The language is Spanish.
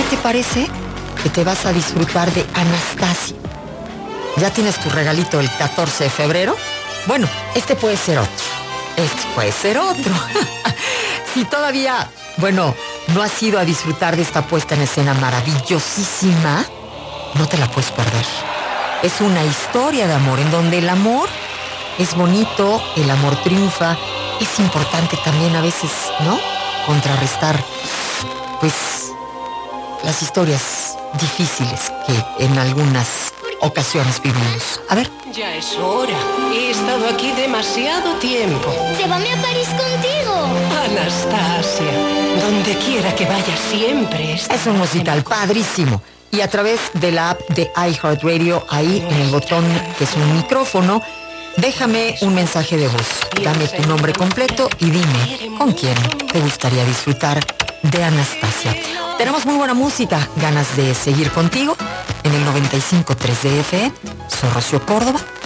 te parece que te vas a disfrutar de Anastasia? ¿Ya tienes tu regalito el 14 de febrero? Bueno, este puede ser otro. Este puede ser otro. Si todavía, bueno, no has ido a disfrutar de esta puesta en escena maravillosísima, no te la puedes perder. Es una historia de amor en donde el amor es bonito, el amor triunfa. Es importante también a veces, ¿no?, contrarrestar, pues, las historias difíciles que en algunas ocasiones vivimos. A ver. Ya es hora. He estado aquí demasiado tiempo. Llévame a París contigo. Anastasia, donde quiera que vayas siempre es un musical padrísimo. Y a través de la app de iHeartRadio, ahí en el botón que es un micrófono, déjame un mensaje de voz. Dame tu nombre completo y dime con quién te gustaría disfrutar de Anastasia. Tenemos muy buena música, ganas de seguir contigo en el 95.3 de FM. Soy Rocío Córdoba